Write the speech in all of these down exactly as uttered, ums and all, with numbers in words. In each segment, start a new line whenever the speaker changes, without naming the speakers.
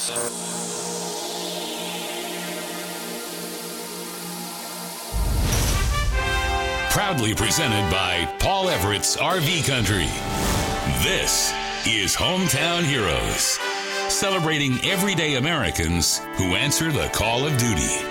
Heroes. Proudly presented by Paul Everett's R V Country. This is Hometown Heroes, celebrating everyday Americans who answer the call of duty.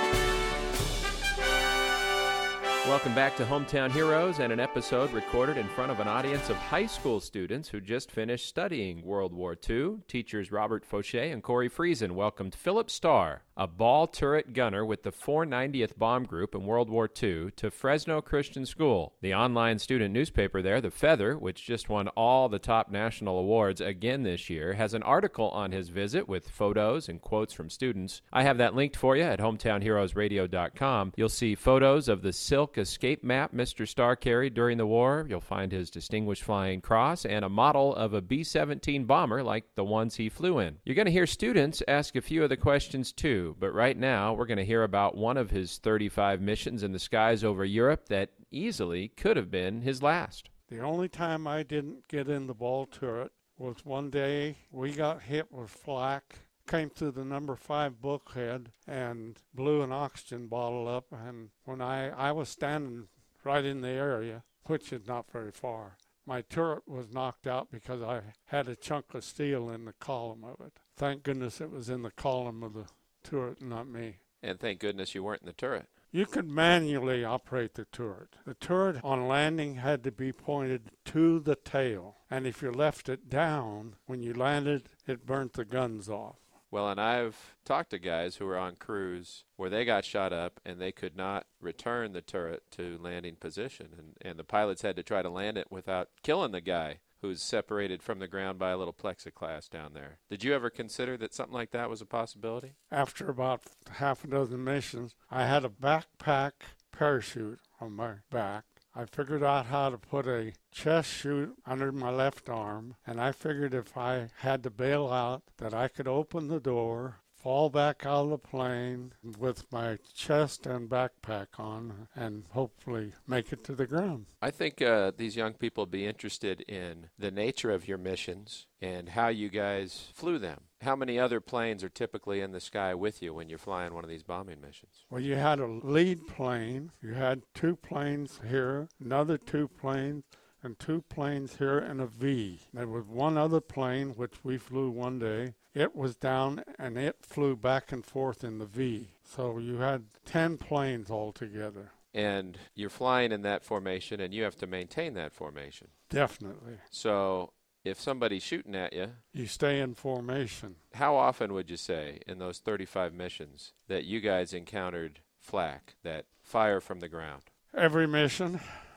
Welcome back to Hometown Heroes and an episode recorded in front of an audience of high school students who just finished studying World War Two. Teachers Robert Fauché and Corey Friesen welcomed Philip Starr, a ball turret gunner with the four ninetieth Bomb Group in World War Two, to Fresno Christian School. The online student newspaper there, The Feather, which just won all the top national awards again this year, has an article on his visit with photos and quotes from students. I have that linked for you at hometown heroes radio dot com. You'll see photos of the silk escape map Mister Starr carried during the war. You'll find his Distinguished Flying Cross and a model of a B seventeen bomber like the ones he flew in. You're going to hear students ask a few of the questions too, but right now we're going to hear about one of his thirty-five missions in the skies over Europe that easily could have been his last.
The only time I didn't get in the ball turret was one day we got hit with flak, came through the number five bulkhead and blew an oxygen bottle up. And when I, I was standing right in the area, which is not very far, my turret was knocked out because I had a chunk of steel in the column of it. Thank goodness it was in the column of the turret, not me.
And thank goodness you weren't in the turret.
You could manually operate the turret. The turret on landing had to be pointed to the tail. And if you left it down, when you landed, it burnt the guns off.
Well, and I've talked to guys who were on crews where they got shot up and they could not return the turret to landing position. And, and the pilots had to try to land it without killing the guy who's separated from the ground by a little plexiglass down there. Did you ever consider that something like that was a possibility?
After about half a dozen missions, I had a backpack parachute on my back. I figured out how to put a chest chute under my left arm, and I figured if I had to bail out that I could open the door, fall back out of the plane with my chest and backpack on, and hopefully make it to the ground.
I think uh, these young people will be interested in the nature of your missions and how you guys flew them. How many other planes are typically in the sky with you when you're flying one of these bombing missions?
Well, you had a lead plane. You had two planes here, another two planes, and two planes here and a V. There was one other plane, which we flew one day. It was down, and it flew back and forth in the V. So you had ten planes altogether.
And you're flying in that formation, and you have to maintain that formation.
Definitely.
So if somebody's shooting at you,
you stay in formation.
How often would you say in those thirty-five missions that you guys encountered flak, that fire from the ground?
Every mission.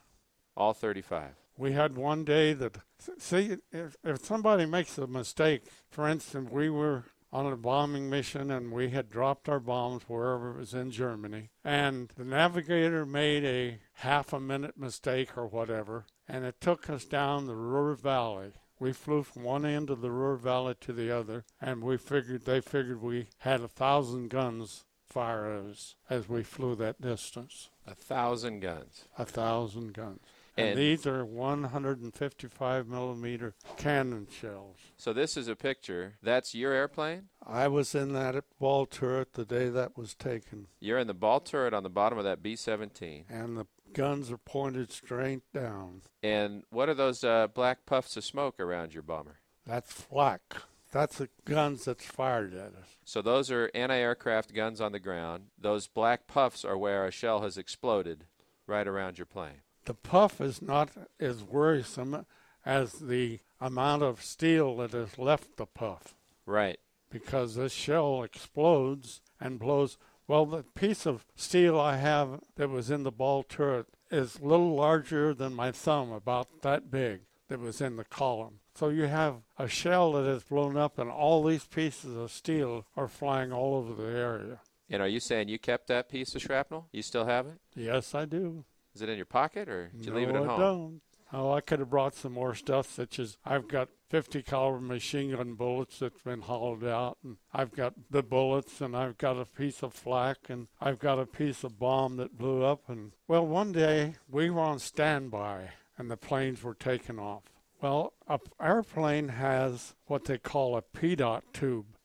All thirty-five.
We had one day that, see, if, if somebody makes a mistake, for instance, we were on a bombing mission and we had dropped our bombs wherever it was in Germany, and the navigator made a half a minute mistake or whatever, and it took us down the Ruhr Valley. We flew from one end of the Ruhr Valley to the other, and we figured, they figured we had a thousand guns fire at us as we flew that distance.
A thousand guns.
A thousand guns. And, and these are one hundred fifty-five millimeter cannon shells.
So this is a picture. That's your airplane?
I was in that ball turret the day that was taken.
You're in the ball turret on the bottom of that B seventeen.
And the guns are pointed straight down.
And what are those uh, black puffs of smoke around your bomber?
That's flak. That's the guns that's fired at us.
So those are anti-aircraft guns on the ground. Those black puffs are where a shell has exploded right around your plane.
The puff is not as worrisome as the amount of steel that has left the puff.
Right.
Because this shell explodes and blows. Well, the piece of steel I have that was in the ball turret is a little larger than my thumb, about that big, that was in the column. So you have a shell that has blown up, and all these pieces of steel are flying all over the area.
And are you saying you kept that piece of shrapnel? You still have it?
Yes, I do.
Is it in your pocket, or did you
no,
leave it at
I
home?
Don't. Oh, I could have brought some more stuff, such as I've got fifty caliber machine gun bullets that's been hollowed out, and I've got the bullets, and I've got a piece of flak, and I've got a piece of bomb that blew up. And well, one day we were on standby, and the planes were taking off. Well, an airplane has what they call a P DOT tube.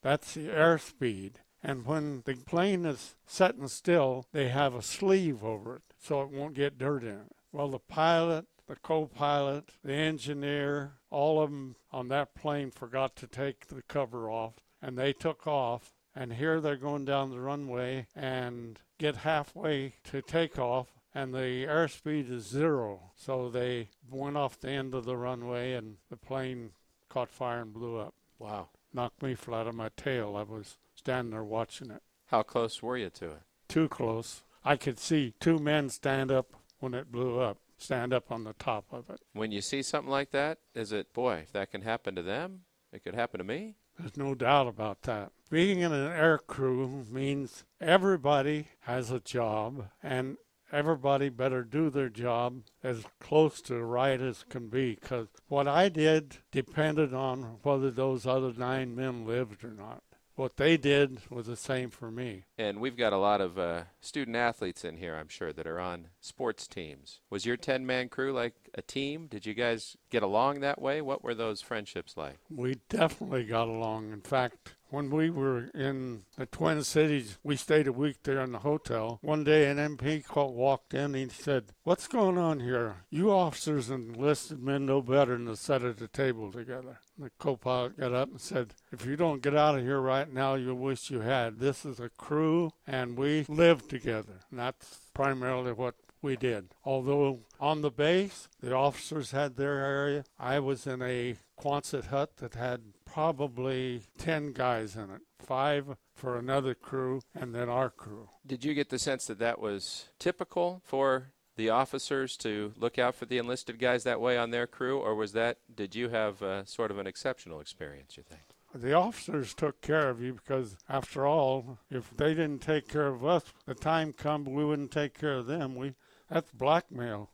That's the airspeed. And when the plane is sitting still, they have a sleeve over it so it won't get dirt in it. Well, the pilot, the co-pilot, the engineer, all of them on that plane forgot to take the cover off, and they took off. And here they're going down the runway and get halfway to takeoff, and the airspeed is zero. So they went off the end of the runway, and the plane caught fire and blew up.
Wow.
Knocked me flat on my tail. I was standing there watching it.
How close were you to it?
Too close. I could see two men stand up when it blew up, stand up on the top of it.
When you see something like that, is it, boy, if that can happen to them, it could happen to me?
There's no doubt about that. Being in an air crew means everybody has a job, and everybody better do their job as close to right as can be, because what I did depended on whether those other nine men lived or not. What they did was the same for me.
And we've got a lot of uh, student athletes in here, I'm sure, that are on sports teams. Was your ten-man crew like a team? Did you guys get along that way? What were those friendships like?
We definitely got along. In fact, when we were in the Twin Cities, we stayed a week there in the hotel. One day an M P called, walked in and he said, "What's going on here? You officers and enlisted men know better than to sit at the table together." The co-pilot got up and said, "If you don't get out of here right now, you'll wish you had. This is a crew, and we live together." And that's primarily what we did. Although on the base, the officers had their area. I was in a Quonset hut that had probably ten guys in it, five for another crew, and then our crew.
Did you get the sense that that was typical for the officers to look out for the enlisted guys that way on their crew, or was that, did you have uh, sort of an exceptional experience, you think?
The officers took care of you because, after all, if they didn't take care of us, the time come we wouldn't take care of them. We That's blackmail.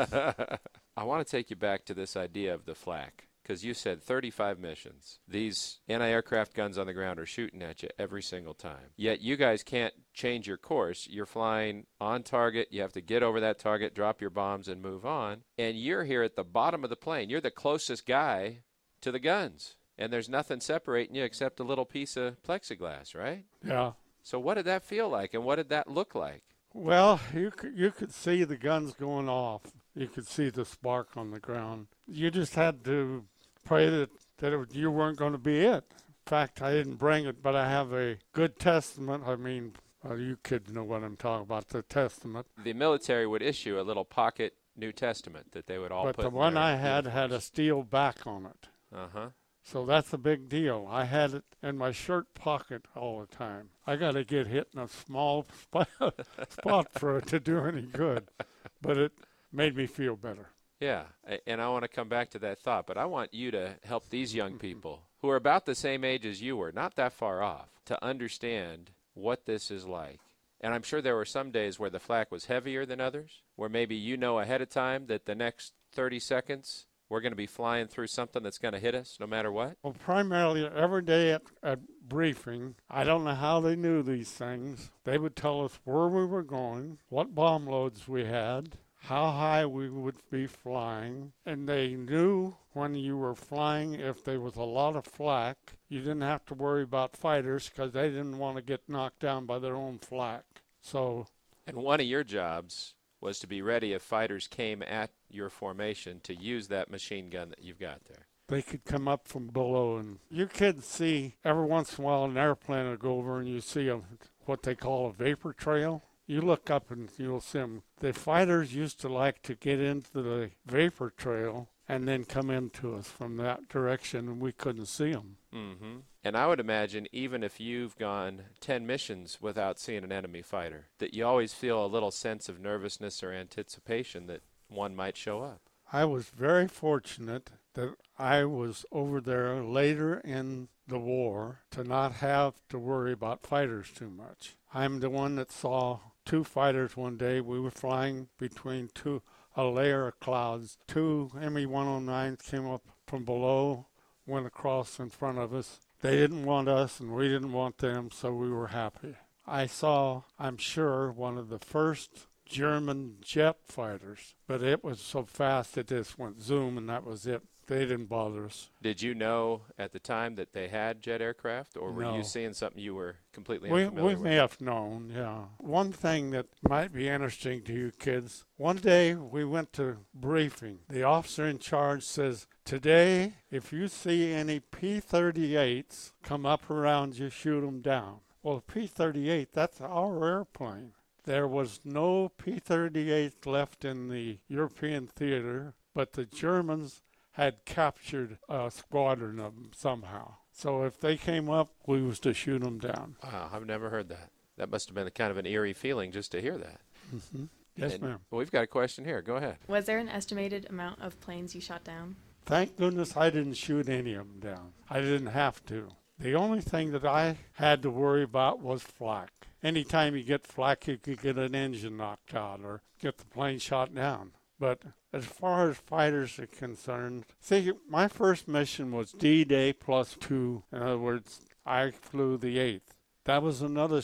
I want to take you back to this idea of the flak, because you said thirty-five missions. These anti-aircraft guns on the ground are shooting at you every single time. Yet you guys can't change your course. You're flying on target. You have to get over that target, drop your bombs, and move on. And you're here at the bottom of the plane. You're the closest guy to the guns. And there's nothing separating you except a little piece of plexiglass, right?
Yeah.
So what did that feel like, and what did that look like?
Well, you could, you could see the guns going off. You could see the spark on the ground. You just had to pray that, that it, you weren't going to be it. In fact, I didn't bring it, but I have a good testament. I mean, well, you kids know what I'm talking about, the testament.
The military would issue a little pocket New Testament that they would all
but
put
the
in
one
their
I had
uniforms.
had a steel back on it.
Uh-huh.
So that's a big deal. I had it in my shirt pocket all the time. I got to get hit in a small spot, spot for it to do any good. But it made me feel better.
Yeah, and I want to come back to that thought, but I want you to help these young people who are about the same age as you were, not that far off, to understand what this is like. And I'm sure there were some days where the flak was heavier than others, where maybe you know ahead of time that the next thirty seconds we're going to be flying through something that's going to hit us no matter what?
Well, primarily every day at, at briefing, I don't know how they knew these things. They would tell us where we were going, what bomb loads we had, how high we would be flying, and they knew when you were flying if there was a lot of flak, you didn't have to worry about fighters because they didn't want to get knocked down by their own flak. So,
and one of your jobs was to be ready if fighters came at your formation to use that machine gun that you've got there.
They could come up from below, and you kids see every once in a while an airplane will go over and you see a, what they call a vapor trail. You look up and you'll see them. The fighters used to like to get into the vapor trail and then come into us from that direction, and we couldn't see them.
Mm-hmm. And I would imagine even if you've gone ten missions without seeing an enemy fighter, that you always feel a little sense of nervousness or anticipation that one might show up.
I was very fortunate that I was over there later in the war to not have to worry about fighters too much. I'm the one that saw two fighters one day. We were flying between two a layer of clouds. Two M E one oh nines came up from below, went across in front of us. They didn't want us, and we didn't want them, so we were happy. I saw, I'm sure, one of the first German jet fighters, but it was so fast it just went zoom, and that was it. they didn't bother us.
Did you know at the time that they had jet aircraft, or were
No.
you seeing something you were completely
We,
unfamiliar
we
with?
may have known, yeah. One thing that might be interesting to you kids, one day we went to briefing. The officer in charge says, today, if you see any P thirty-eights come up around you, shoot them down. Well, P thirty-eight, that's our airplane. There was no P thirty-eight left in the European theater, but the Germans had captured a squadron of them somehow. So if they came up, we was to shoot them down.
Wow, I've never heard that. That must have been a kind of an eerie feeling just to hear that.
Mm-hmm. Yes,
And
ma'am.
We've got a question here. Go ahead.
Was there an estimated amount of planes you shot down?
Thank goodness I didn't shoot any of them down. I didn't have to. The only thing that I had to worry about was flak. Anytime you get flak, you could get an engine knocked out or get the plane shot down. But as far as fighters are concerned, see, my first mission was D-Day plus two. In other words, I flew the eighth. That was another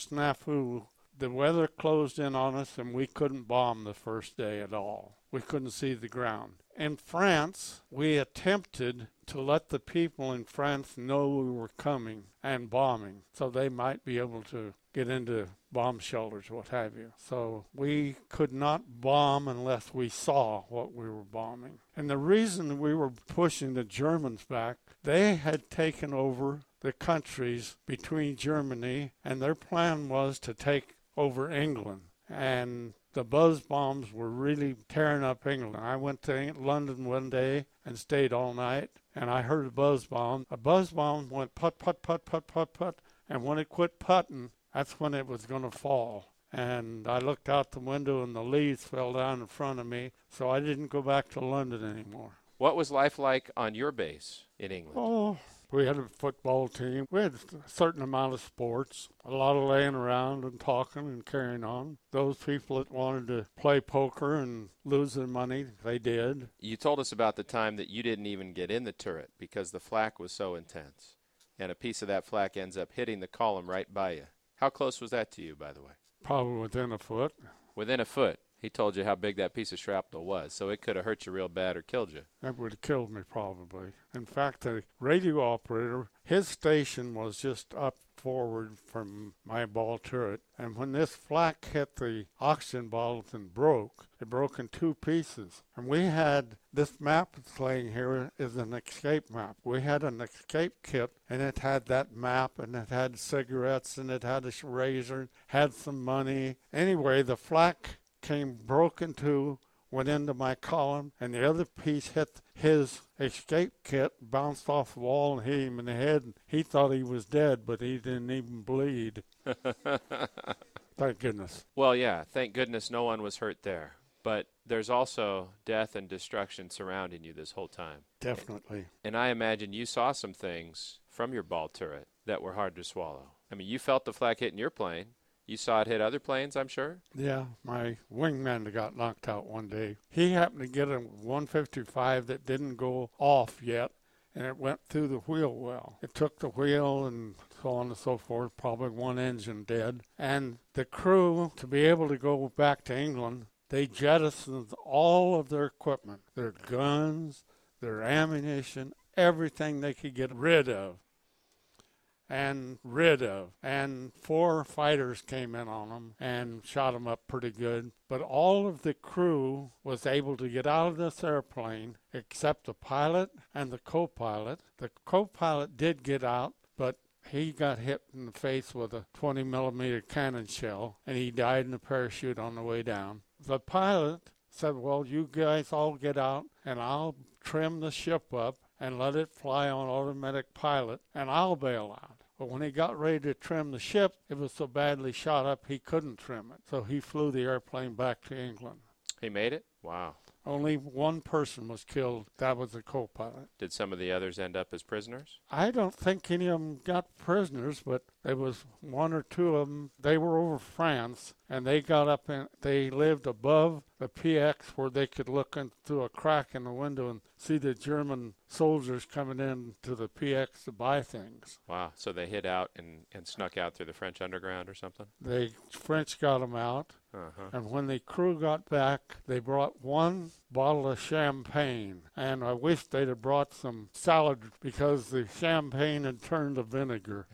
snafu. The weather closed in on us, and we couldn't bomb the first day at all. We couldn't see the ground. In France, we attempted to let the people in France know we were coming and bombing, so they might be able to get into bomb shelters, what have you. So we could not bomb unless we saw what we were bombing. And the reason we were pushing the Germans back, they had taken over the countries between Germany, and their plan was to take over England. And the buzz bombs were really tearing up England. I went to London one day and stayed all night, and I heard a buzz bomb. A buzz bomb went put, put, put, put, put, put, and when it quit putting, that's when it was going to fall. And I looked out the window, and the leaves fell down in front of me, so I didn't go back to London anymore.
What was life like on your base in England?
Oh, we had a football team. We had a certain amount of sports, a lot of laying around and talking and carrying on. Those people that wanted to play poker and lose their money, they did.
You told us about the time that you didn't even get in the turret because the flak was so intense, and a piece of that flak ends up hitting the column right by you. How close was that to you, by the way?
Probably within a foot.
Within a foot. He told you how big that piece of shrapnel was, so it could have hurt you real bad or killed you.
That would have killed me probably. In fact, the radio operator, his station was just up forward from my ball turret. And when this flak hit the oxygen bottles and broke, it broke in two pieces. And we had, this map that's laying here is an escape map. We had an escape kit, and it had that map, and it had cigarettes, and it had a razor, had some money. Anyway, the flak came broken to, went into my column, and the other piece hit his escape kit, bounced off the wall and hit him in the head. And he thought he was dead, but he didn't even bleed. Thank goodness.
Well, yeah, thank goodness no one was hurt there. But there's also death and destruction surrounding you this whole time.
Definitely.
And I imagine you saw some things from your ball turret that were hard to swallow. I mean, you felt the flak hitting your plane. You saw it hit other planes, I'm sure?
Yeah, my wingman got knocked out one day. He happened to get a one fifty-five that didn't go off yet, and it went through the wheel well. It took the wheel and so on and so forth, probably one engine dead. And the crew, to be able to go back to England, they jettisoned all of their equipment, their guns, their ammunition, everything they could get rid of. and rid of. And four fighters came in on them and shot them up pretty good. But all of the crew was able to get out of this airplane except the pilot and the co-pilot. The co-pilot did get out, but he got hit in the face with a twenty millimeter cannon shell, and he died in a parachute on the way down. The pilot said, well, you guys all get out, and I'll trim the ship up and let it fly on automatic pilot, and I'll bail out. But when he got ready to trim the ship, it was so badly shot up he couldn't trim it. So he flew the airplane back to England.
He made it? Wow.
Only one person was killed. That was the co-pilot.
Did some of the others end up as prisoners?
I don't think any of them got prisoners, but there was one or two of them. They were over France, and they got up and they lived above the P X where they could look in through a crack in the window and see the German soldiers coming in to the P X to buy things.
Wow. So they hid out and, and snuck out through the French underground or something?
The French got them out.
Uh-huh.
And when the crew got back, they brought one bottle of champagne. And I wish they'd have brought some salad because the champagne had turned to vinegar.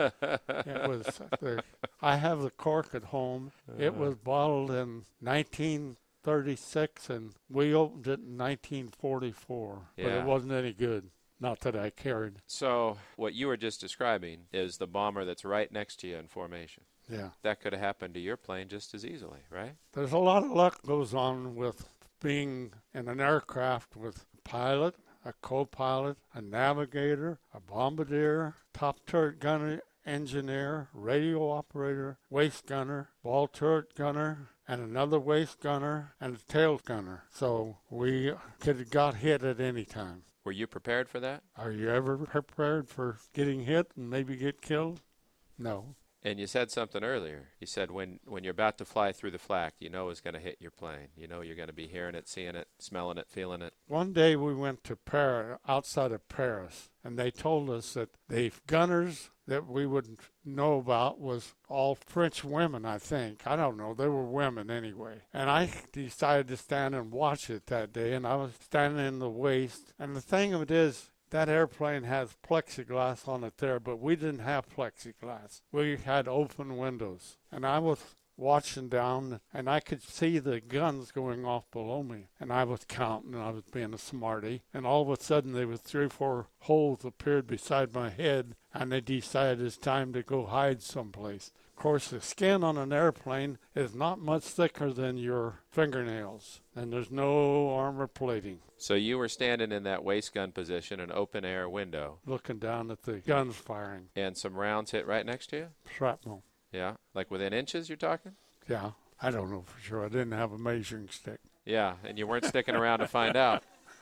It was. The, I have the cork at home. It was bottled in nineteen thirty-six, and we opened it in nineteen forty-four.
Yeah.
But it wasn't any good. Not that I carried.
So what you were just describing is the bomber that's right next to you in formation.
Yeah.
That could have happened to your plane just as easily, right?
There's a lot of luck goes on with being in an aircraft with a pilot, a co-pilot, a navigator, a bombardier, top turret gunner, engineer, radio operator, waist gunner, ball turret gunner, and another waist gunner, and a tail gunner. So we could have got hit at any time.
Were you prepared for that?
Are you ever prepared for getting hit and maybe get killed? No.
And you said something earlier. You said when, when you're about to fly through the flak, you know it's going to hit your plane. You know you're going to be hearing it, seeing it, smelling it, feeling it.
One day we went to Paris, outside of Paris, and they told us that the gunners that we would know about was all French women, I think. I don't know. They were women anyway. And I decided to stand and watch it that day, and I was standing in the waist. And the thing of it is, that airplane has plexiglass on it there, but we didn't have plexiglass. We had open windows. And I was watching down, and I could see the guns going off below me. And I was counting, and I was being a smarty. And all of a sudden, there was three or four holes appeared beside my head, and they decided it's time to go hide someplace. Of course, the skin on an airplane is not much thicker than your fingernails, and there's no armor plating.
So you were standing in that waist gun position, an open air window.
Looking down at the guns firing.
And some rounds hit right next to you?
Shrapnel.
Yeah? Like within inches you're talking?
Yeah. I don't know for sure. I didn't have a measuring stick.
Yeah, and you weren't sticking around to find out.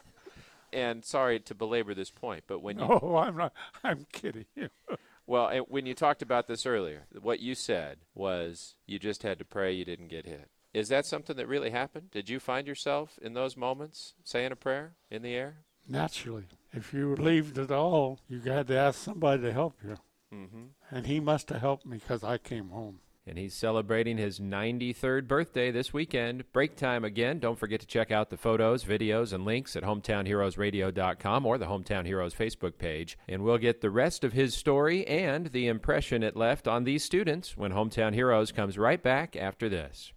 And sorry to belabor this point, but when you...
Oh, I'm not. I'm kidding you.
Well, and when you talked about this earlier, what you said was you just had to pray you didn't get hit. Is that something that really happened? Did you find yourself in those moments saying a prayer in the air?
Naturally. If you believed at all, you had to ask somebody to help you.
Mm-hmm.
And he must have helped me because I came home.
And he's celebrating his ninety-third birthday this weekend. Break time again. Don't forget to check out the photos, videos, and links at hometown heroes radio dot com or the Hometown Heroes Facebook page. And we'll get the rest of his story and the impression it left on these students when Hometown Heroes comes right back after this.